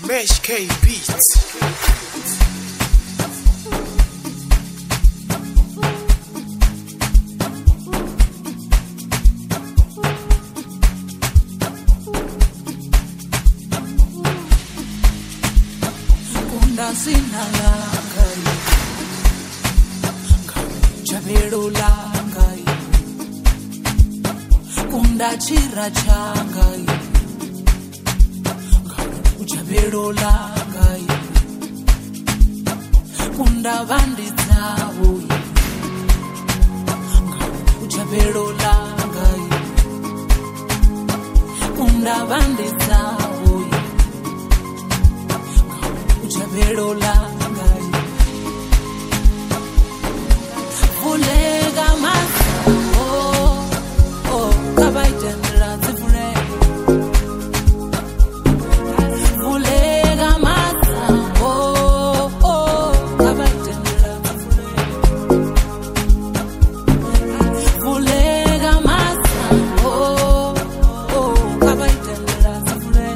Mesh K Beats. Sinalangai Jaberulangai Kunda chira changai Jaberulangai Kunda vanditsavu Jaberulangai Kunda vanditsavu Jaberulangai Vulega maso kabaitendera tsifure Vulega maso kabaitendera tsifure Vulega maso kabaitendera tsifure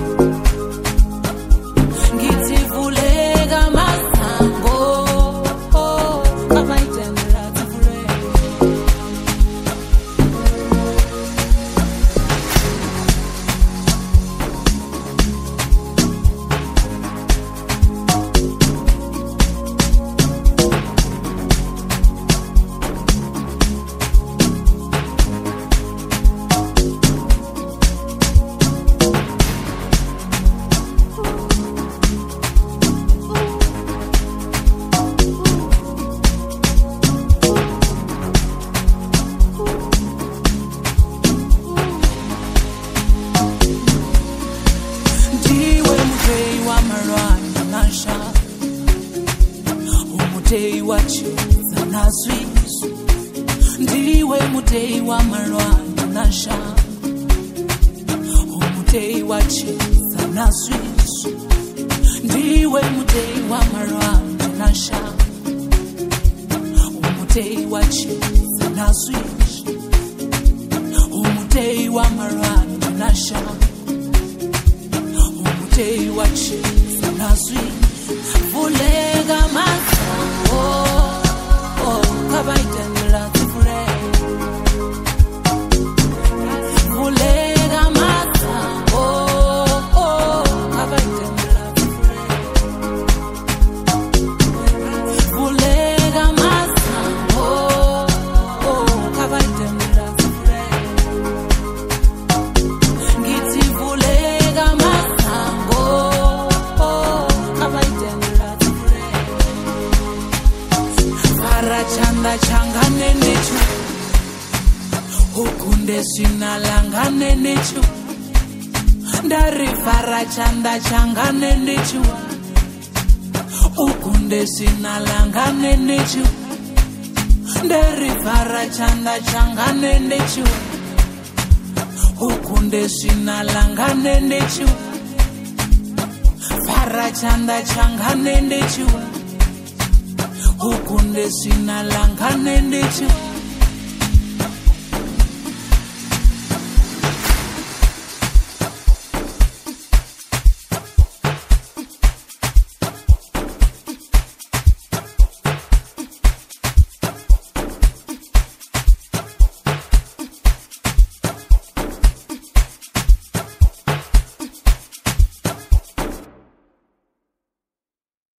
Ngiti vulega masango kabaitendera tsifure Umutei wachiza nazwisu ndiwe mutei wa marwana nasha Umutei wachiza nazwisu ndiwe mutei wa marwana nasha Umutei wachiza nazwisu Umutei wa marwana nasha Umutei wachiza nazwisu Vulega maso kabaitendera tsifure Vulega maso kabaitendera tsifure Vulega maso kabaitendera tsifure Ngiti vulega maso kabaitendera Chanda changane nechu Ukunde sinalangane nechu Dari fara chanda changane nechu Ukunde sinalangane nechu Dari fara chanda changane nechu Ukunde sinalangane nechu Fara chanda changane nechu Ukunde sinalangane nechu